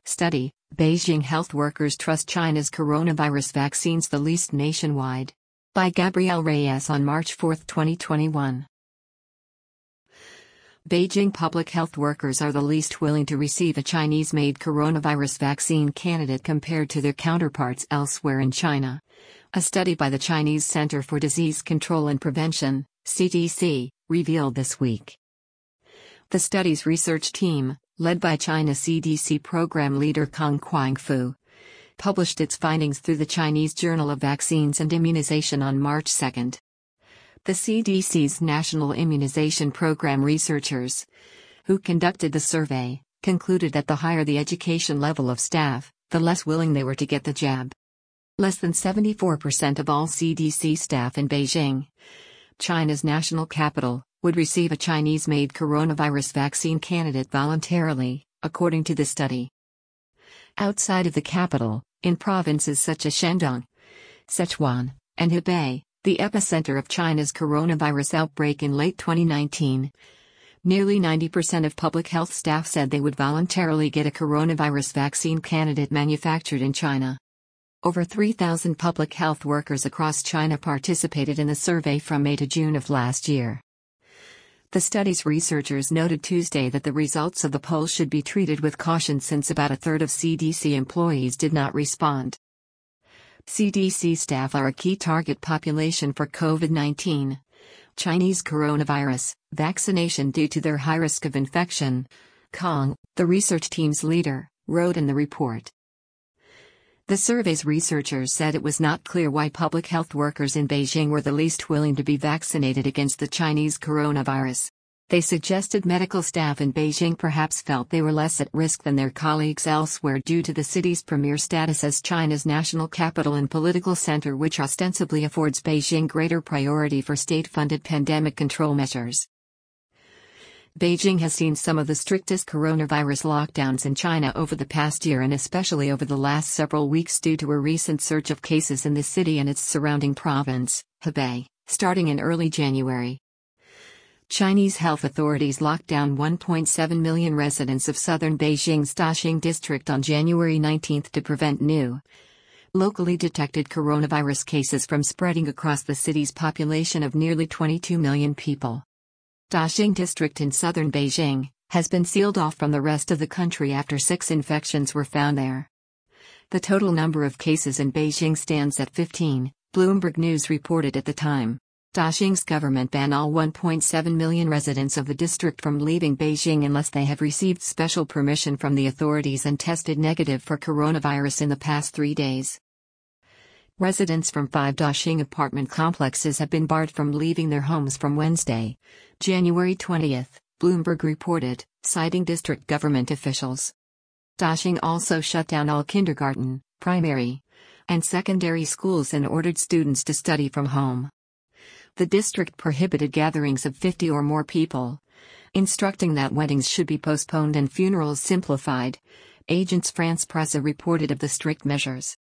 Study: Beijing health workers trust China's coronavirus vaccines the least nationwide. By Gabrielle Reyes on March 4, 2021. Beijing public health workers are the least willing to receive a Chinese-made coronavirus vaccine candidate compared to their counterparts elsewhere in China. A study by the Chinese Center for Disease Control and Prevention, CDC, revealed this week. The study's research team, led by China CDC program leader Kang Quangfu, published its findings through the Chinese Journal of Vaccines and Immunization on March 2. The CDC's National Immunization Program researchers, who conducted the survey, concluded that the higher the education level of staff, the less willing they were to get the jab. Less than 74% of all CDC staff in Beijing, China's national capital, would receive a Chinese-made coronavirus vaccine candidate voluntarily, according to the study. Outside of the capital, in provinces such as Shandong, Sichuan, and Hebei, the epicenter of China's coronavirus outbreak in late 2019, nearly 90% of public health staff said they would voluntarily get a coronavirus vaccine candidate manufactured in China. Over 3,000 public health workers across China participated in the survey from May to June of last year. The study's researchers noted Tuesday that the results of the poll should be treated with caution since about a third of CDC employees did not respond. CDC staff are a key target population for COVID-19, Chinese coronavirus, vaccination due to their high risk of infection, Kang, the research team's leader, wrote in the report. The survey's researchers said it was not clear why public health workers in Beijing were the least willing to be vaccinated against the Chinese coronavirus. They suggested medical staff in Beijing perhaps felt they were less at risk than their colleagues elsewhere due to the city's premier status as China's national capital and political center, which ostensibly affords Beijing greater priority for state-funded pandemic control measures. Beijing has seen some of the strictest coronavirus lockdowns in China over the past year and especially over the last several weeks due to a recent surge of cases in the city and its surrounding province, Hebei, starting in early January. Chinese health authorities locked down 1.7 million residents of southern Beijing's Daxing district on January 19 to prevent new, locally detected coronavirus cases from spreading across the city's population of nearly 22 million people. Daxing district in southern Beijing has been sealed off from the rest of the country after 6 infections were found there. The total number of cases in Beijing stands at 15, Bloomberg News reported at the time. Daxing's government banned all 1.7 million residents of the district from leaving Beijing unless they have received special permission from the authorities and tested negative for coronavirus in the past 3 days. Residents from 5 Daxing apartment complexes have been barred from leaving their homes from Wednesday, January 20, Bloomberg reported, citing district government officials. Daxing also shut down all kindergarten, primary, and secondary schools and ordered students to study from home. The district prohibited gatherings of 50 or more people, instructing that weddings should be postponed and funerals simplified, Agence France Presse reported of the strict measures.